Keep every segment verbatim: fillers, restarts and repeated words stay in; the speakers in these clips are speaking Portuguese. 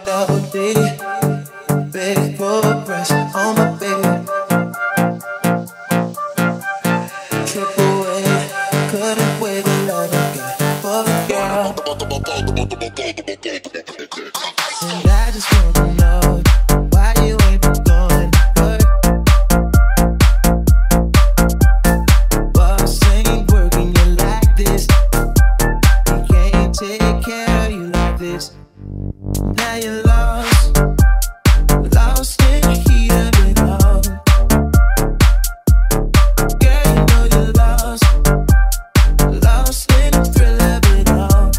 double D, big full press on my baby. Triple A, couldn't wait the love I got for the girl. And I just wanna know why you ain't been going to work. Boss ain't working you like this. He can't take care of you like this. Now you're lost, lost in the heat of it all. Girl, you know you're lost, lost in the thrill of it all.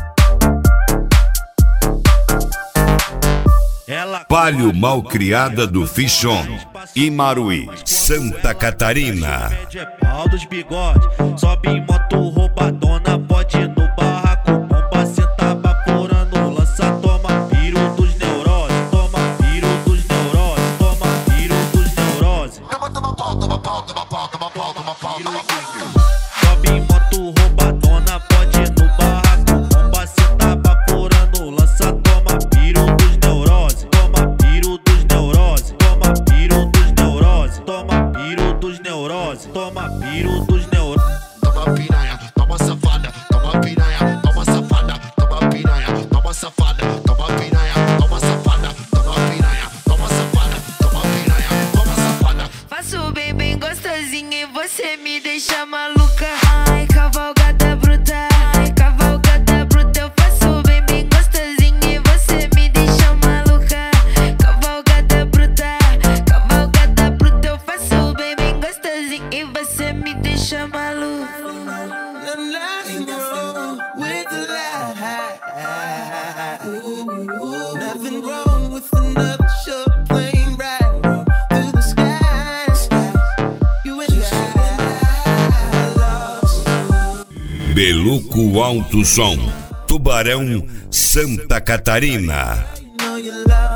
Palio Malcriada do Fichon, Imaruí, Santa Catarina. É pau dos bigode, sobe em moto roubadona, pode ir no barraco, bomba, cê tá vaporando, lança, toma piro dos neuroses, toma piro dos neuroses, toma piro dos neuroses. Toma, toma pau, toma pau, toma pau, toma pau, toma pau, toma pau. Sobe em moto roubadona, pode ir no barraco, bomba, cê tá vaporando, lança, toma piro dos neuroses, toma piro dos neuroses, toma piro dos neuroses, toma piro dos neuroses, toma piro dos neuroses. Toma piranha, toma safada, toma piranha, toma safada, toma piranha, toma safada, toma piranha, toma safada, toma piranha, toma safada, toma piranha, toma safada. Faço bem, bem gostosinho e você me deixa maluca. Ai, cavalgada bruta, ai, cavalgada bruta. Eu faço bem, bem gostosinho e você me deixa maluca. Cavalgada bruta, cavalgada bruta. Eu faço bem, bem gostosinho e você me deixa maluca. Nothing wrong with the lie. Nothing wrong with another short plane ride through the skies. You and I lost. Beluco Alto Som, Tubarão, Santa Catarina. You know you love.